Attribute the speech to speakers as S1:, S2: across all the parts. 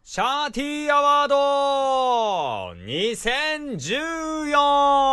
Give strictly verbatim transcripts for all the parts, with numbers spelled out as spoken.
S1: シャーティーアワードにせんじゅうよん。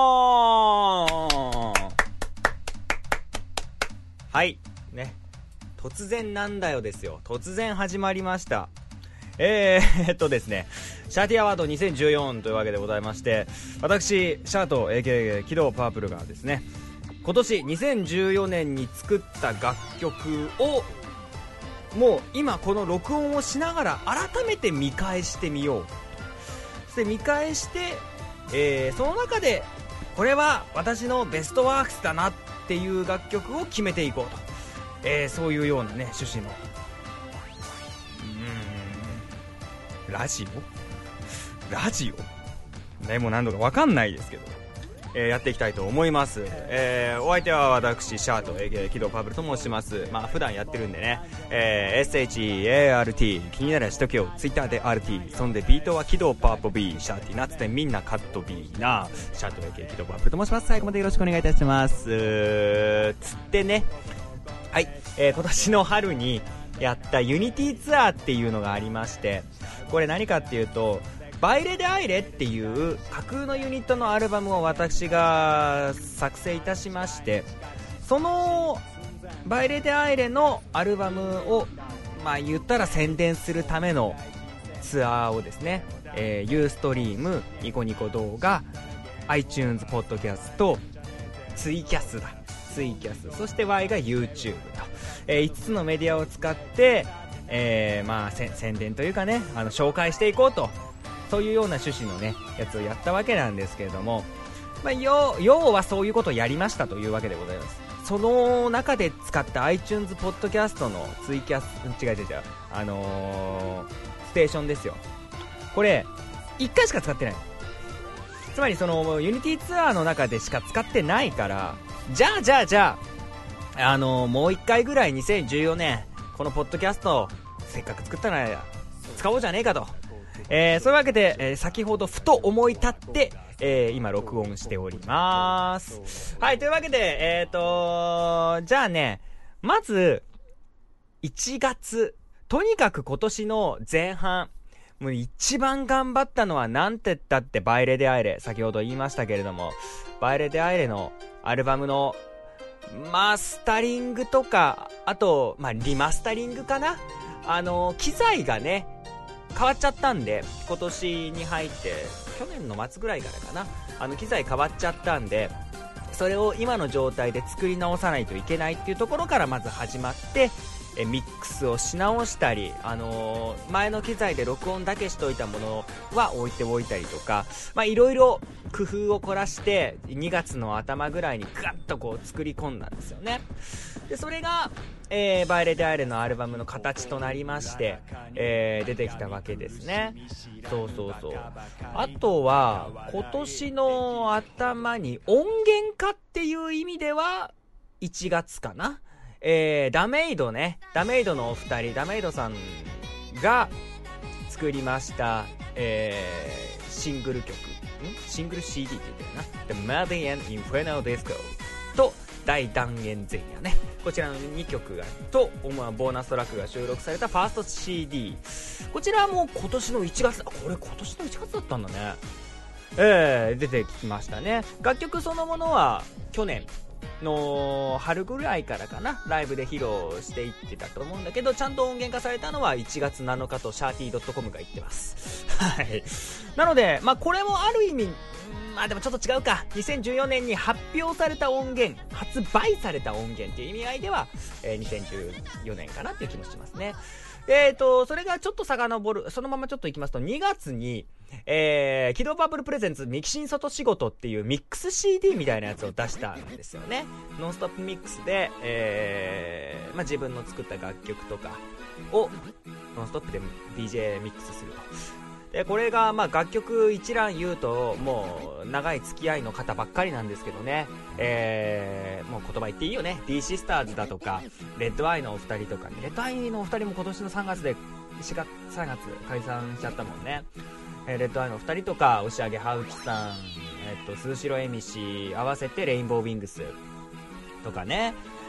S1: はいね、突然なんだよですよ。突然始まりました。えー、っとですねシャーティーアワードにせんじゅうよんというわけでございまして、私シャート エーケーエー 喜怒パープルがですね、今年にせんじゅうよねんに作った楽曲をもう今この録音をしながら改めて見返してみよう。そして見返して、えー、その中でこれは私のベストワークスだなっていう楽曲を決めていこうと、えー、そういうようなね趣旨のうーんラジオラジオね、もう何度か分かんないですけど、えー、やっていきたいと思います。えー、お相手は私シャート エーケーエー 喜怒パブルと申します。まあ普段やってるんでね、えー、エスエイチイーエーアールティー 気になるしとけよツイッターで アールティー そんでビートは喜怒パーポビーシャーティーナッツでみんなカットビーなシャート エーケーエー 喜怒パブルと申します。最後までよろしくお願いいたしますつってね、はい、えー、今年の春にやったユニティツアーっていうのがありまして、これ何かっていうとバイレでアイレっていう架空のユニットのアルバムを私が作成いたしまして、そのバイレでアイレのアルバムをまあ言ったら宣伝するためのツアーをですね、えー、ユーストリーム、ニコニコ動画、 iTunes ポッドキャスト、ツイキャスだツイキャスそして Y が YouTube と、えー、いつつのメディアを使って、えー、まあ宣伝というかね、あの紹介していこうと、そういうような趣旨のねやつをやったわけなんですけれども、まあ、要, 要はそういうことをやりましたというわけでございます。その中で使った iTunes ポッドキャストのツイキャス違う違う違うあのー、ステーションですよ。これいっかいしか使ってない。つまりそのユニティツアーの中でしか使ってないから、じゃあじゃあじゃああのー、もういっかいぐらいにせんじゅうよねんこのポッドキャストせっかく作ったなら使おうじゃねえかと、えー、そういうわけで、えー、先ほどふと思い立って、えー、今録音しております。はい、というわけでえーとじゃあね、まずいちがつ、とにかく今年の前半もう一番頑張ったのはなんて言ったってバイレでアイレ、先ほど言いましたけれども、バイレでアイレのアルバムのマスタリングとか、あと、まあ、リマスタリングかな、あの機材がね変わっちゃったんで、今年に入って去年の末ぐらいからかな、あの機材変わっちゃったんで、それを今の状態で作り直さないといけないっていうところからまず始まって、えミックスをし直したり、あのー、前の機材で録音だけしといたものは置いておいたりとか、まあいろいろ工夫を凝らしてにがつの頭ぐらいにガッとこう作り込んだんですよね。でそれが、えー、バイレでアイレのアルバムの形となりまして、えー、出てきたわけですね。そうそうそう。あとは今年の頭に音源化っていう意味ではいちがつかな、えー、ダメイドね、ダメイドのお二人、ダメイドさんが作りました、えー、シングル曲、んシングル シーディー って言ってるな、 The Mad and Inferno Disco と大断言前夜ね、こちらのにきょくがと、まあ、ボーナストラックが収録されたファースト シーディー、 こちらはもう今年のいちがつ、あ、これ今年のいちがつだったんだね、えー、出てきましたね。楽曲そのものは去年の春ぐらいからかな、ライブで披露していってたと思うんだけど、ちゃんと音源化されたのはいちがつなのかとシャーティードットコムが言ってますはいなので、まあこれもある意味、まあでもちょっと違うか、にせんじゅうよねんに発表された音源、発売された音源っていう意味合いでは、えー、にせんじゅうよねんかなっていう気もしますね。えーとそれがちょっと遡る、そのままちょっといきますと、にがつにえー、キドバブルプレゼンツミキシン外仕事っていうミックス シーディー みたいなやつを出したんですよね。ノンストップミックスで、えーまあ、自分の作った楽曲とかをノンストップで ディージェー ミックスすると。でこれがまあ楽曲一覧言うともう長い付き合いの方ばっかりなんですけどね、えー、もう言葉言っていいよね。 D シスターズだとかレッドアイのお二人とか、ね、レッドアイのお二人も今年のさんがつでしがつさんがつ解散しちゃったもんね。えー、レッドアイのお二人とか押上ハウチさん、えっと鈴代恵美氏合わせてレインボーウィングスとかね、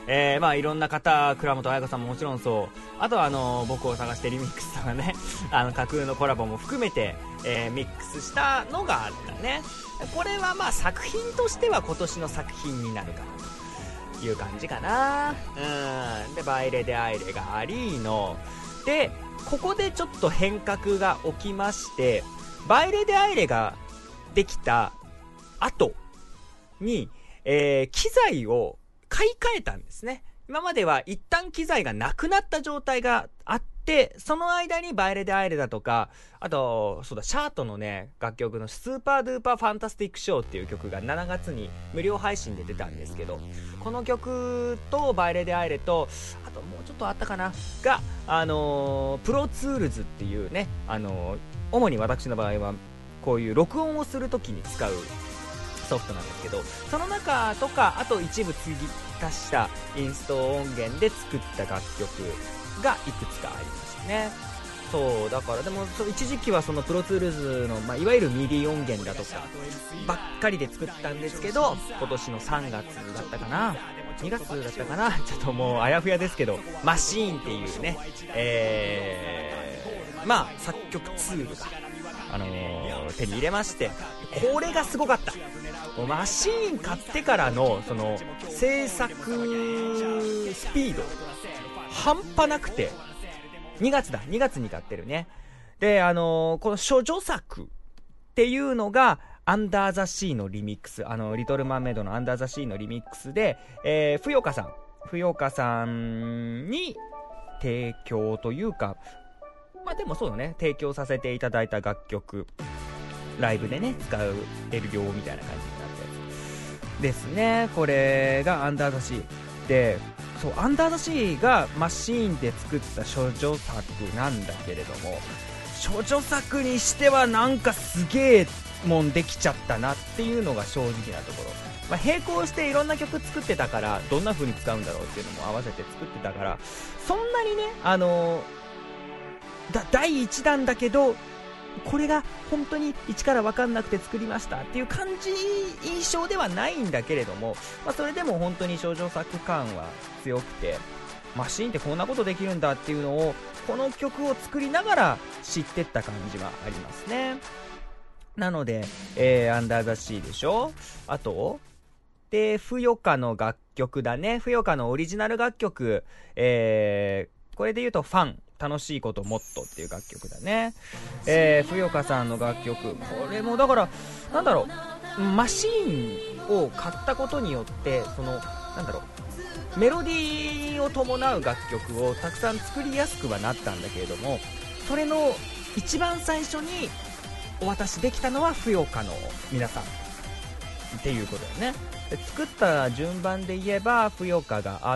S1: えー、まあいろんな方、倉本彩子さんももちろんそう、あとはあの僕を探してリミックスとかねあの架空のコラボも含めて、えー、ミックスしたのがあったね。これはまあ作品としては今年の作品になるかなという感じかな。うんでバイレ・デ・アイレがありので、ここでちょっと変革が起きまして、バイレ・デ・アイレができた後に、えー、機材を買い替えたんですね。今までは一旦機材がなくなった状態があって、その間にバイレ・デ・アイレだとか、あとそうだシャートのね楽曲のスーパードゥーパーファンタスティックショーっていう曲がしちがつに無料配信で出たんですけど、この曲とバイレ・デ・アイレと、あともうちょっとあったかなが、あのー、プロツールズっていうね、あのー、主に私の場合はこういう録音をするときに使うソフトなんですけど、その中とかあと一部継ぎ足したインスト音源で作った楽曲がいくつかありましたね。そうだからでもそう一時期はそのプロツールズの、まあ、いわゆるミディ音源だとかばっかりで作ったんですけど、今年のさんがつだったかなにがつだったかなちょっともうあやふやですけど、マシーンっていうね、えー、まあ作曲ツールがあのー、手に入れまして、これがすごかった。マシーン買ってからのその制作スピード半端なくて、にがつだにがつに買ってるね。であのー、この処女作っていうのがアンダーザシーのリミックス、あのリトルマーメイドのアンダーザシーのリミックスで、えー、ふよかさんふよかさんに提供というか、まあでもそうだね、提供させていただいた楽曲、ライブでね使えるよみたいな感じになったやつですね。これがアンダーザシーで、そうアンダーザシーがマシーンで作った処女作なんだけれども、処女作にしてはなんかすげえもんできちゃったなっていうのが正直なところ。まあ、並行していろんな曲作ってたから、どんな風に使うんだろうっていうのも合わせて作ってたから、そんなにねあのーだだいいちだんだけど、これが本当に一から分かんなくて作りましたっていう感じ印象ではないんだけれども、まあ、それでも本当に少女作感は強くて、マシーンってこんなことできるんだっていうのをこの曲を作りながら知ってった感じはありますね。なので、えー、アンダーザシーでしょ、あとでふよかの楽曲だね、ふよかのオリジナル楽曲、えー、これで言うとファン楽しいこともっとっていう楽曲だね。えー、ふよかさんの楽曲、これもだからなんだろう、マシーンを買ったことによって、そのなんだろう、メロディーを伴う楽曲をたくさん作りやすくはなったんだけれども、それの一番最初にお渡しできたのはふよかの皆さんっていうことだよね。で作った順番で言えばふよかがあって、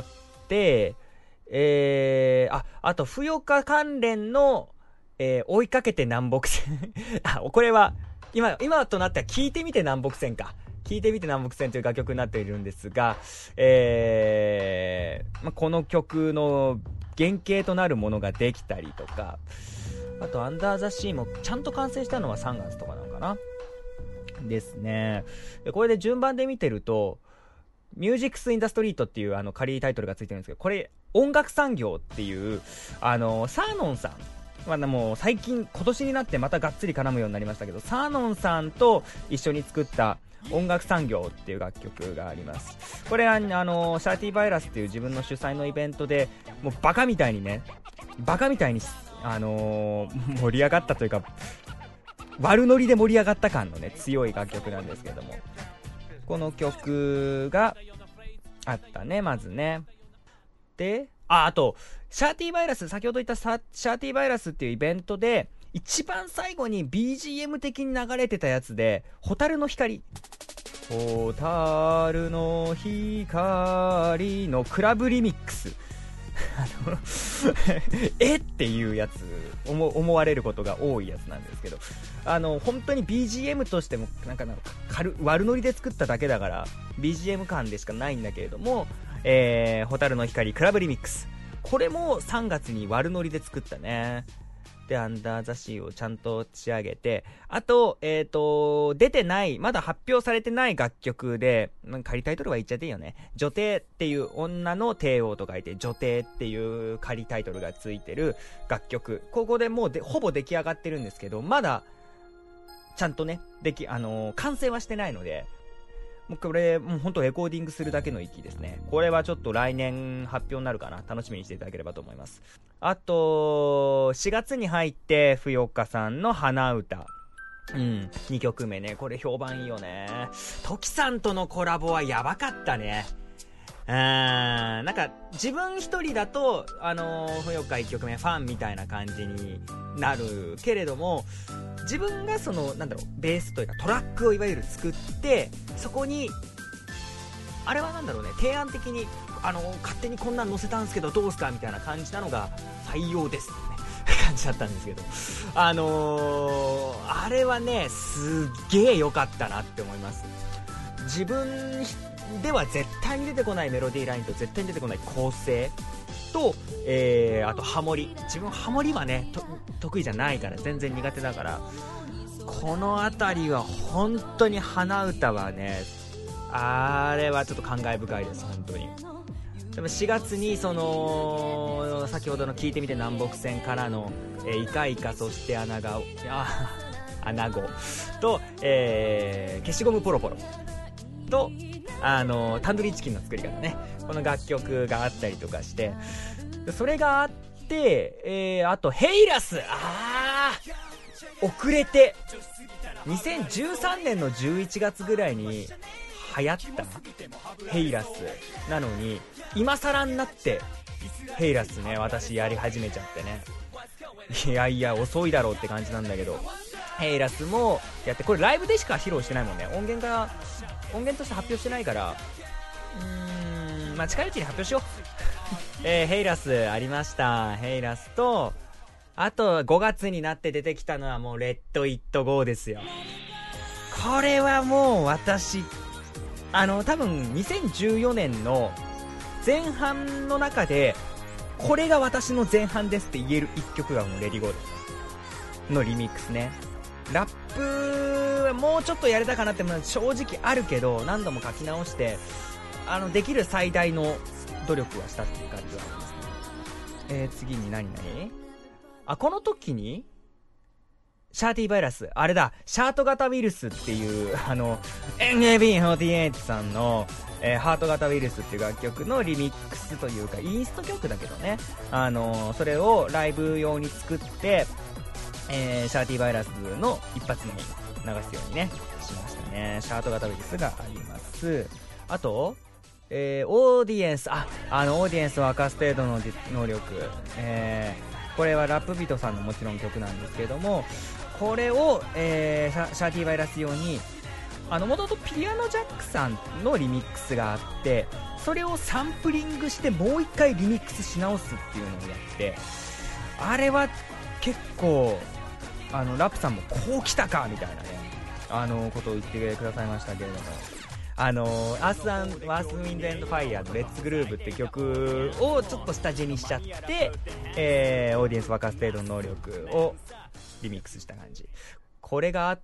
S1: えー、あ、あと、ふよか関連の、えー、追いかけて南北線。あ、これは、今、今となっては聞いてみて南北線か。聞いてみて南北線という楽曲になっているんですが、えー、ま、この曲の原型となるものができたりとか、あと、アンダーザシーもちゃんと完成したのはさんがつとかなのかなですね。でこれで順番で見てると、ミュージックスインダストリートっていうあの仮タイトルがついてるんですけど、これ音楽産業っていうあのサーノンさん、まあ、もう最近今年になってまたがっつり絡むようになりましたけど、サーノンさんと一緒に作った音楽産業っていう楽曲があります。これはあのシャーティーバイラスっていう自分の主催のイベントでもうバカみたいにねバカみたいにあのー、盛り上がったというか悪ノリで盛り上がった感のね強い楽曲なんですけれども、この曲があったね、まずね。で、あ、あと、シャーティーバイラス、先ほど言ったシャーティーバイラスっていうイベントで、一番最後に ビージーエム 的に流れてたやつで、ホタルの光。ホタルの光のクラブリミックス。あのえっていうやつ思、思われることが多いやつなんですけど、あの本当に ビージーエム としてもなんかなんか軽悪ノリで作っただけだから ビージーエム 感でしかないんだけれども、えー、ホタルの光クラブリミックス、これもさんがつに悪ノリで作ったね。 でアンダーザシーをちゃんと仕上げて、あとえっと出てないまだ発表されてない楽曲で、仮タイトルは言っちゃっていいよね。女帝っていう女の帝王と書いて女帝っていう仮タイトルがついてる楽曲、ここでもうでほぼ出来上がってるんですけど、まだちゃんとねできあのー、完成はしてないので、もうこれもう本当レコーディングするだけの域ですね。これはちょっと来年発表になるかな、楽しみにしていただければと思います。あとしがつに入ってふよかさんの花歌、うん、にきょくめね、これ評判いいよね。トキさんとのコラボはやばかったね。うーん、なんか自分一人だとあのー、ふよかいっきょくめファンみたいな感じになるけれども、自分がそのなんだろうベースというかトラックをいわゆる作って、そこにあれはなんだろうね、提案的にあのー、勝手にこんなん載せたんですけどどうすかみたいな感じなのが採用ですってね感じだったんですけど、あのー、あれはねすっげえ良かったなって思います。自分では絶対に出てこないメロディーラインと絶対に出てこない構成と、えー、あとハモリ、自分ハモリはねと得意じゃないから全然苦手だから、このあたりは本当に花歌はね、あれはちょっと感慨深いです本当に。でもしがつにその先ほどの聞いてみて南北線からの、えー、イカイカそして穴があ穴子と、えー、消しゴムポロポロとあのタンドリーチキンの作り方ね、この楽曲があったりとかして、それがあって、えー、あとヘイラス、あー遅れてにせんじゅうさんねんのじゅういちがつぐらいに流行ったヘイラスなのに、今更になってヘイラスね私やり始めちゃってね、いやいや遅いだろうって感じなんだけど、ヘイラスもやって、これライブでしか披露してないもんね。音源が音源として発表してないから、うーんまあ近いうちに発表しようえー、ヘイラスありました。ヘイラスと、あとごがつになって出てきたのはもうレッド・イット・ゴーですよ。これはもう私あの多分にせんじゅうよねんの前半の中でこれが私の前半ですって言える一曲がもうレディゴーですのリミックスね。ラップはもうちょっとやれたかなって正直あるけど、何度も書き直してあのできる最大の努力はしたっていう感じはありますね。えー、次に何々あこの時にシャーティーバイラス、あれだシャート型ウイルスっていうあの エヌエービーフォーティーエイト さんの、えー、ハート型ウイルスっていう楽曲のリミックスというかインスト曲だけどね、あのそれをライブ用に作って、えー、シャーティーバイラスの一発目に流すようにねしましたね。シャート型ウイルスがあります。あと、えー、オーディエンスああのオーディエンスを明かす程度の能力、えー、これはラップビートさんのもちろん曲なんですけれども、これを、えー、シャ、シャーティーバイラス用にあの元々ピアノジャックさんのリミックスがあって、それをサンプリングしてもう一回リミックスし直すっていうのをやって、あれは結構あのラップさんもこう来たかみたいなねあのことを言ってくださいましたけれども、あのアース・アン・ワース・ウィンド・エンド・ファイヤーのレッツ・グルーブって曲をちょっと下地にしちゃって、えー、オーディエンス沸かす程度の能力をリミックスした感じ、これがあって、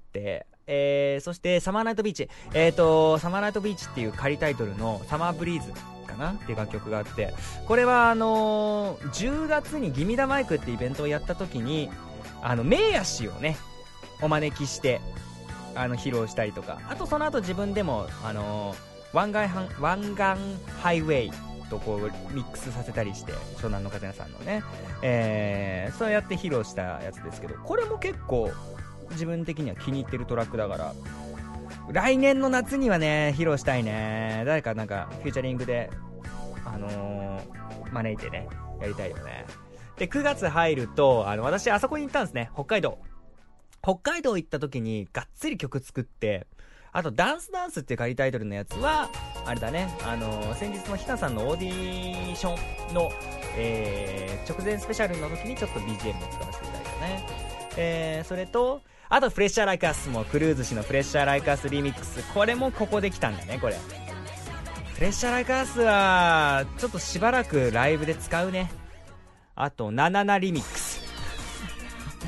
S1: えー、そしてサマーナイトビーチ、えーとサマーナイトビーチっていう仮タイトルのサマーブリーズかなっていう楽曲があって、これはあのー、じゅうがつにギミダマイクってイベントをやった時にあの名ヤシをねお招きしてあの披露したりとか、あとその後自分でもあのー、湾岸ハン湾岸ハイウェイとこうミックスさせたりして、湘南の風屋さんのね、えー、そうやって披露したやつですけど、これも結構自分的には気に入ってるトラックだから来年の夏にはね披露したいね。誰かなんかフューチャリングであのー、招いてねやりたいよね。でくがつ入るとあの私あそこに行ったんですね、北海道北海道行った時にがっつり曲作って、あとダンスダンスっていう仮タイトルのやつはあれだね、あのー、先日のひなさんのオーディションの、えー、直前スペシャルの時にちょっと ビージーエム を使わせていただいたね、えー、それとあとフレッシャーライカースもクルーズ氏のフレッシャーライカースリミックス、これもここで来たんだね。これフレッシャーライカースはちょっとしばらくライブで使うね。あとナナナリミックス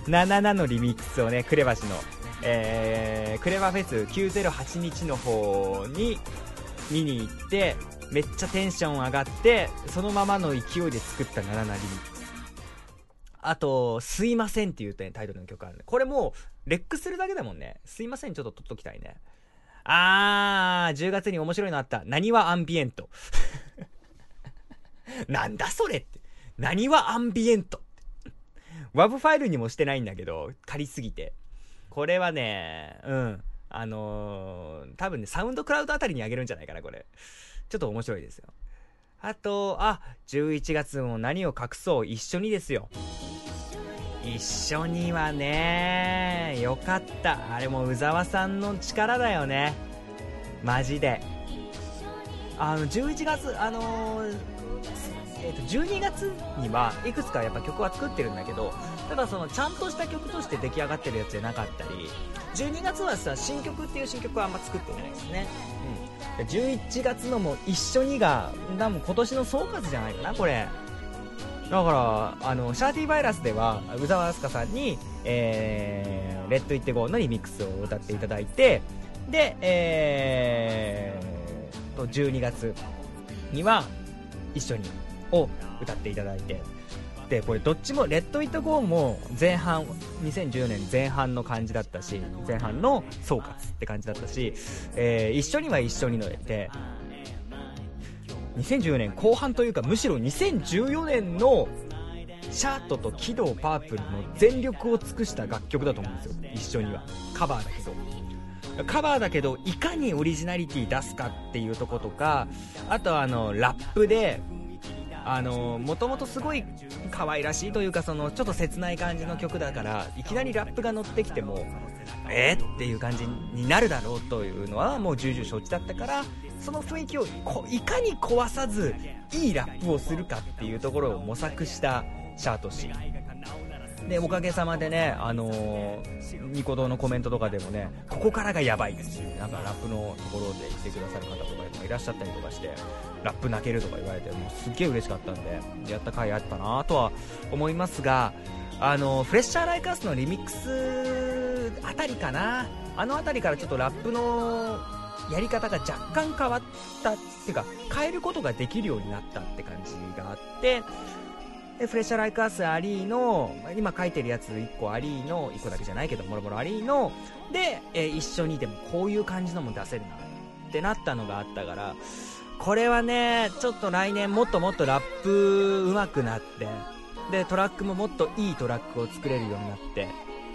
S1: なななのリミックスをね、クレバシの、えー、クレバフェスきゅうぜろはちにちの方に見に行って、めっちゃテンション上がって、そのままの勢いで作ったなななリミックス。あと、すいませんっていう、ね、タイトルの曲あるね。これもう、レックするだけだもんね。すいません、ちょっと撮っときたいね。あー、じゅうがつに面白いのあった。なにわアンビエント。なんだそれって。なにわアンビエント。ワブファイルにもしてないんだけど、借りすぎて。これはね、うん。あのー、多分ね、サウンドクラウドあたりにあげるんじゃないかな、これ。ちょっと面白いですよ。あと、あ、じゅういちがつも何を隠そう一緒にですよ。一緒にはね、よかった。あれも宇沢さんの力だよね。マジで。あの、じゅういちがつ、あのー、えーと、じゅうにがつにはいくつかやっぱ曲は作ってるんだけど、ただそのちゃんとした曲として出来上がってるやつじゃなかったり、じゅうにがつはさ、新曲っていう新曲はあんま作ってないですね。うん。じゅういちがつのも一緒にが、多分今年の総括じゃないかな、これ。だからあのシャーティーバイラスでは宇沢明日香さんに、えー、レッド・イッテ・ゴーのリミックスを歌っていただいて、で、えー、とじゅうにがつには一緒にを歌っていただいて、でこれどっちもレッド・イット・ゴーも前半にせんじゅうよねん前半の感じだったし、前半の総括って感じだったし、えー、一緒には一緒にのでにせんじゅうよねん後半というか、むしろにせんじゅうよねんのシャートとキドパープルの全力を尽くした楽曲だと思うんですよ。一緒にはカバーだけどカバーだけどいかにオリジナリティ出すかっていうとことか、あとはあのラップであのもともとすごい可愛らしいというか、そのちょっと切ない感じの曲だから、いきなりラップが乗ってきてもえーっていう感じになるだろうというのはもう重々承知だったから、その雰囲気をこいかに壊さずいいラップをするかっていうところを模索したシャート氏で、おかげさまでね、あのー、ニコ動のコメントとかでもね、ここからがやばいっていう、なんかラップのところで言ってくださる方とかもいらっしゃったりとかして、ラップ泣けるとか言われて、もうすっげえ嬉しかったんで、やった回あったなとは思いますが、あのー、フレッシャーライカースのリミックスあたりかな、あのあたりからちょっとラップのやり方が若干変わったっていうか、変えることができるようになったって感じがあって、でフレッシャーライカースアリーの今書いてるやついっこアリーのいっこだけじゃないけどもろもろアリーので、えー、一緒にでもこういう感じのも出せるなってなったのがあったから、これはねちょっと来年もっともっとラップ上手くなって、でトラックももっといいトラックを作れるようになって、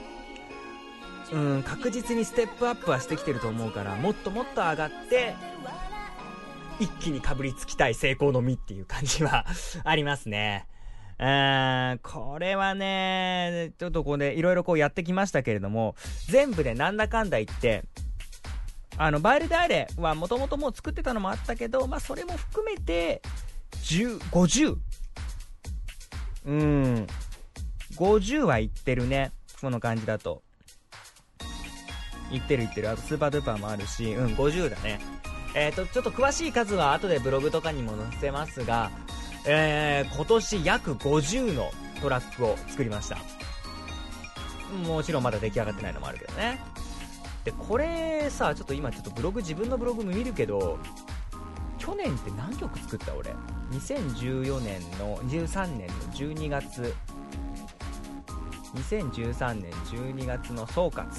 S1: うん確実にステップアップはしてきてると思うから、もっともっと上がって一気にかぶりつきたい成功の実っていう感じはありますね。うーんこれはねちょっとこうねいろいろこうやってきましたけれども、全部でなんだかんだ言ってあのバイルであれはもともともう作ってたのもあったけど、まあそれも含めてじゅう、ごじゅううーんごじゅうはいってるね、この感じだといってるいってる。あとスーパードゥーパーもあるし、うんごじゅうだね。えーとちょっと詳しい数は後でブログとかにも載せますが、えー、今年約ごじゅうのトラックを作りました。もちろんまだ出来上がってないのもあるけどね。でこれさ、ちょっと今ちょっとブログ自分のブログ見るけど、去年って何曲作った俺。にせんじゅうよねんのじゅうさんねんのじゅうにがつ、にせんじゅうさんねんじゅうにがつの総括、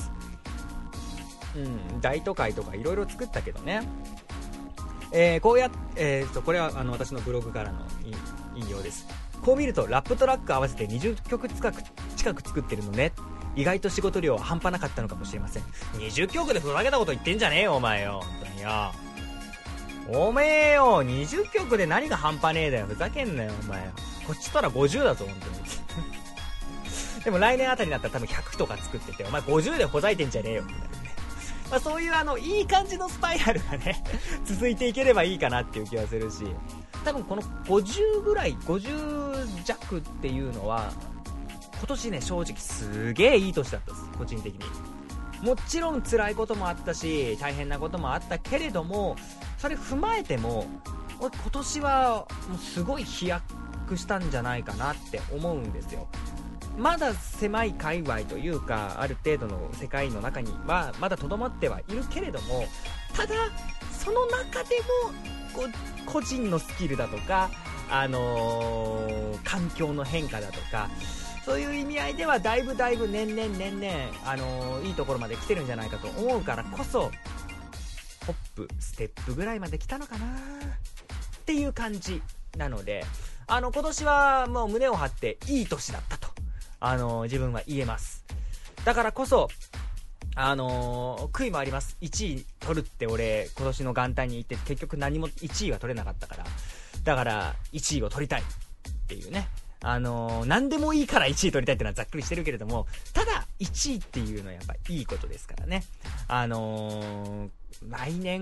S1: うん大都会とかいろいろ作ったけどね。えー、こうやっ、えー、とこれはあの私のブログからの引用です。こう見るとラップトラック合わせてにじゅっきょく近く近く作ってるのね。意外と仕事量は半端なかったのかもしれません。にじゅっきょくでふざけたこと言ってんじゃねえよお前よ、本当によ。おめえよ、にじゅっきょくで何が半端ねえだよ、ふざけんなよお前よ。こっちとらごじゅうだぞ本当にでも来年あたりになったら多分ひゃくとか作ってて、お前ごじゅうでほざいてんじゃねえよみたいなね。まあ、そういうあのいい感じのスパイラルがね続いていければいいかなっていう気はするし、多分このごじゅうぐらいごじゅう弱っていうのは今年ね正直すげえいい年だったです、個人的に。もちろん辛いこともあったし大変なこともあったけれども、それ踏まえても今年はもうすごい飛躍したんじゃないかなって思うんですよ。
S2: まだ狭い界隈というか、ある程度の世界の中にはまだとどまってはいるけれども、ただその中でもこう個人のスキルだとか、あのー、環境の変化だとか、そういう意味合いではだいぶだいぶ年々年々、あのー、いいところまで来てるんじゃないかと思うからこそ、ホップステップぐらいまで来たのかなっていう感じなので、あの今年はもう胸を張っていい年だったと、あのー、自分は言えます。だからこそ、あのー、悔いもあります。いちい取るって俺今年の元旦に言って結局何もいちいは取れなかったから、だからいちいを取りたいっていうね、あのー、何でもいいからいちい取りたいってのはざっくりしてるけれども、ただいちいっていうのはやっぱいいことですからね。あのー、来年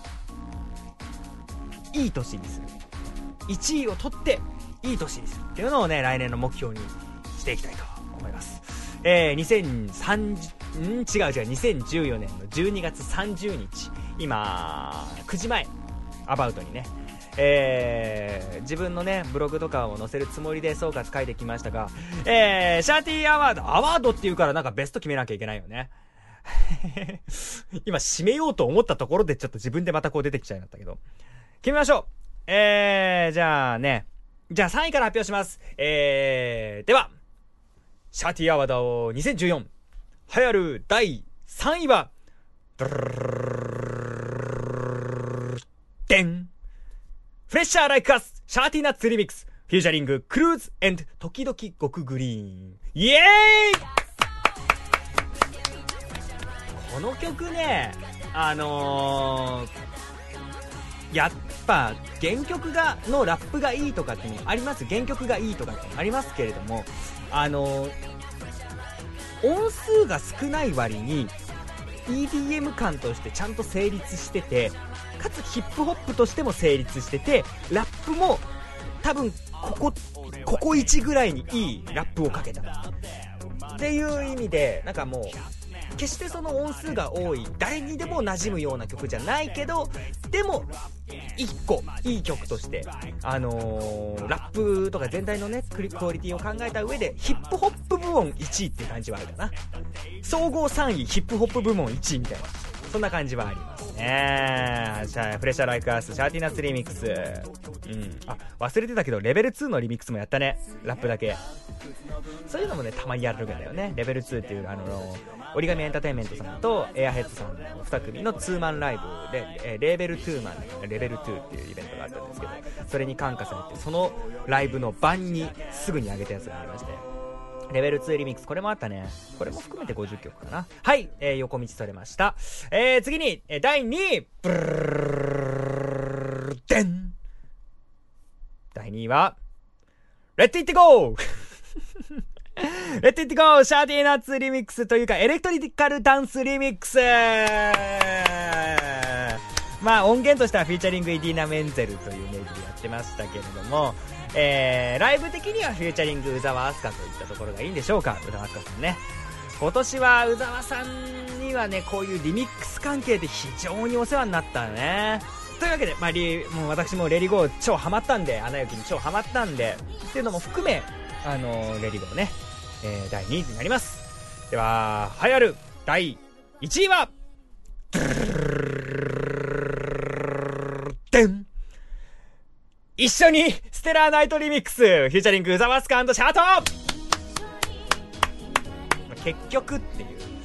S2: はいい年にする、いちいを取っていい年にするっていうのをね、来年の目標にしていきたいと思います。えー、にせんさんじゅう、ん違う違うにせんじゅうよねんのじゅうにがつさんじゅうにち、今くじまえアバウトにね、えー、自分のねブログとかを載せるつもりで総括書いてきましたが、えー、シャーティーアワードアワードっていうからなんかベスト決めなきゃいけないよね今締めようと思ったところでちょっと自分でまたこう出てきちゃいましたけど、決めましょう。えー、じゃあね、じゃあさんいから発表します。えー、ではシャーティーアワードにせんじゅうよん流行るだいさんいはでん、フレッシャーライクアスシャーティーナッツリミックスフューチャリングクルーズ&時々極グリーン、イエーイ。この曲ね、あのー、やっぱ原曲がのラップがいいとかっていうのあります。原曲がいいとかってありますけれども、あのー、音数が少ない割に イーディーエム 感としてちゃんと成立してて、かつヒップホップとしても成立してて、ラップも多分ここここいちぐらいにいいラップをかけたっていう意味で、なんかもう決してその音数が多い誰にでも馴染むような曲じゃないけど、でも一個いい曲として、あのー、ラップとか全体のねクオリティを考えた上でヒップホップ部門いちいっていう感じはあるかな。総合さんいヒップホップ部門いちいみたいな、そんな感じはありますね。じゃあフレッシャーライクアースシャーティーナッツリミックス、うん、あ忘れてたけどレベルツーのリミックスもやったね、ラップだけ。そういうのもねたまにやるんだよね。レベルツーっていうあの折り紙エンターテインメントさんとエアヘッドさんのに組のツーマンライブで、えー、レベルツーマンレベルツーっていうイベントがあったんですけど、それに感化されてそのライブの晩にすぐに上げたやつがありまして、レベルツーリミックス、これもあったね。これも含めてごじゅっきょくかな。はい、えー、横道それました。えー、次に、えー、だいにい、ブルルルデン。だいにいは、レッドイットゴーレッドイットゴーシャーティーナッツリミックスというか、エレクトリカルダンスリミックス。まあ音源としてはフィーチャリングイディーナ・メンゼルという名義でやってましたけれども、えー、ライブ的にはフューチャリング宇沢明日香といったところがいいんでしょうか。宇沢明日香さんね、今年は宇沢さんにはねこういうリミックス関係で非常にお世話になったね。というわけで、まあ、リもう私もレディゴー超ハマったんで、アナ雪に超ハマったんでっていうのも含め、あのー、レディゴーね、えー、だいにいになります。では流行るだいいちいはでん、一緒にステラーナイトリミックスフューチャリング宇沢明日香&シャート、まあ、結局っていう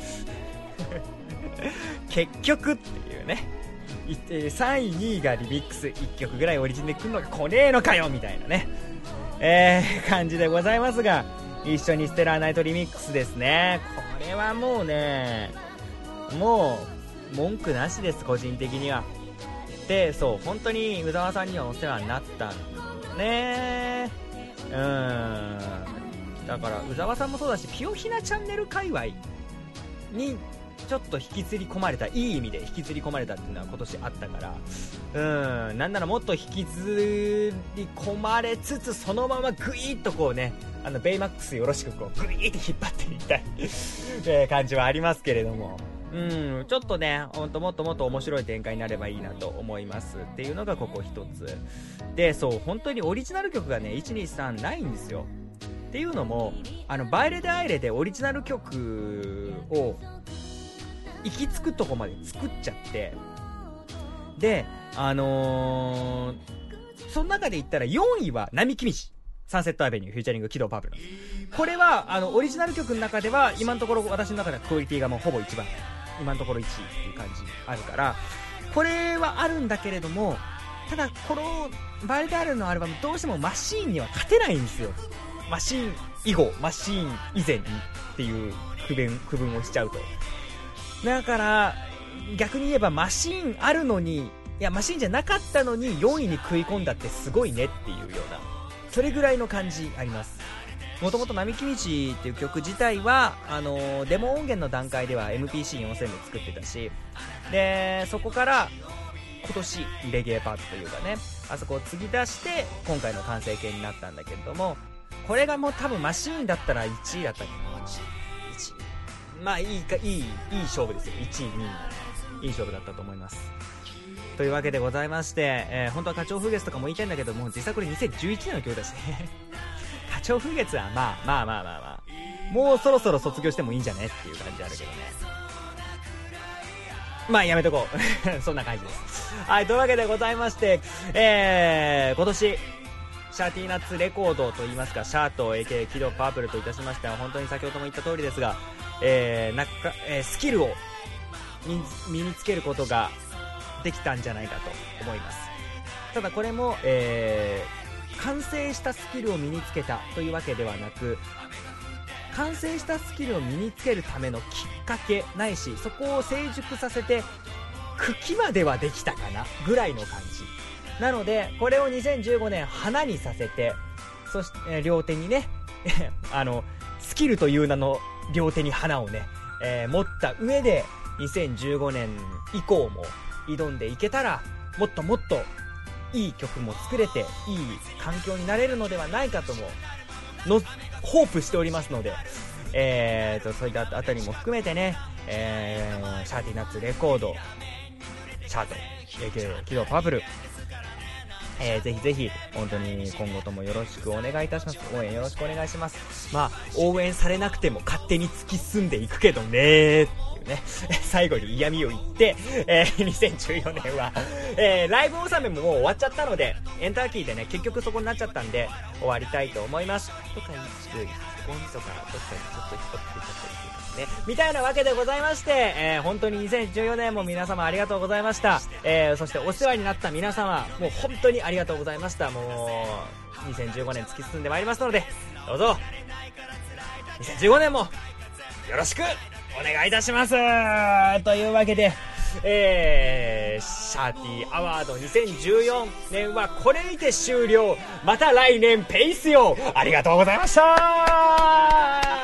S2: 結局っていうね、さんいにいがリミックスいっきょくぐらいオリジンで来るのが来ねえのかよみたいなね、えー、感じでございますが、一緒にステラーナイトリミックスですね。これはもうねもう文句なしです、個人的には。で、そう本当に宇沢さんにはお世話になったんね。うーんだから宇沢さんもそうだし、ピオヒナチャンネル界隈にちょっと引きずり込まれた、いい意味で引きずり込まれたっていうのは今年あったから、うーんなんならもっと引きずり込まれつつ、そのままグイーッとこうね、あのベイマックスよろしくこうグイーッと引っ張っていきたいえー感じはありますけれども、うんちょっとねほんともっともっと面白い展開になればいいなと思いますっていうのがここ一つで、そう本当にオリジナル曲がねいちにさんないんですよ。 っていうのも、あのバイレでアイレでオリジナル曲を行き着くとこまで作っちゃって、であのー、その中で言ったらよんいは並木道サンセットアベニューフューチャリングキドパブル。これはあのオリジナル曲の中では今のところ私の中ではクオリティがもうほぼ一番、今のところいちいっていう感じあるから、これはあるんだけれども、ただこのバイレでアイレのアルバムどうしてもマシーンには勝てないんですよ。マシーン以後マシーン以前にっていう区分、区分をしちゃうと、だから逆に言えばマシーンあるのに、いやマシーンじゃなかったのによんいに食い込んだってすごいねっていうような、それぐらいの感じあります。もともと並木道っていう曲自体はあのー、デモ音源の段階では エムピーシーよんせん で作ってたし、でそこから今年レゲエパートというかね、あそこを継ぎ出して今回の完成形になったんだけれども、これがもう多分マシーンだったらいちいだったかな。いちい、まあいいか、いいいい勝負ですよ。いちいにいいい勝負だったと思います。というわけでございまして、えー、本当は花鳥風月とかも言いたいんだけども、実際これにせんじゅういちねんの曲だしね花鳥風月はまあまあまあまあまあもうそろそろ卒業してもいいんじゃねっていう感じあるけどね。まあやめとこうそんな感じです。はい、というわけでございまして、えー、今年シャーティーナッツレコードといいますか、シャート エーケー キドパープルといたしましては、本当に先ほども言った通りですが、えー、なんか、えー、スキルを身につけることができたんじゃないかと思います。ただこれも、えー、完成したスキルを身につけたというわけではなく、完成したスキルを身につけるためのきっかけないし、そこを成熟させて茎まではできたかなぐらいの感じなので、これをにせんじゅうごねん花にさせて、そして、えー、両手にねあのスキルという名の両手に花をね、えー、持った上でにせんじゅうごねん以降も挑んでいけたら、もっともっといい曲も作れて、いい環境になれるのではないかとものホープしておりますので、えーとそういったあたりも含めてね、えー、シャーティーナッツレコード、シャート エーケー キドパブル、えー、ぜひぜひ本当に今後ともよろしくお願いいたします。応援よろしくお願いします。まあ応援されなくても勝手に突き進んでいくけどねーっていうね最後に嫌味を言って、えー、にせんじゅうよねんは、えー、ライブ納めももう終わっちゃったので、エンターキーでね結局そこになっちゃったんで終わりたいと思います。とか一部ゴミとかどっかにちょっと引っ張っていっちゃったりするね、みたいなわけでございまして、えー、本当ににせんじゅうよねんも皆様ありがとうございました。えー、そしてお世話になった皆様もう本当にありがとうございました。もうにせんじゅうごねん突き進んでまいりますので、どうぞにせんじゅうごねんもよろしくお願いいたします。というわけで、えー、シャーティーアワードにせんじゅうよねんはこれにて終了。また来年ペイスよ。ありがとうございました。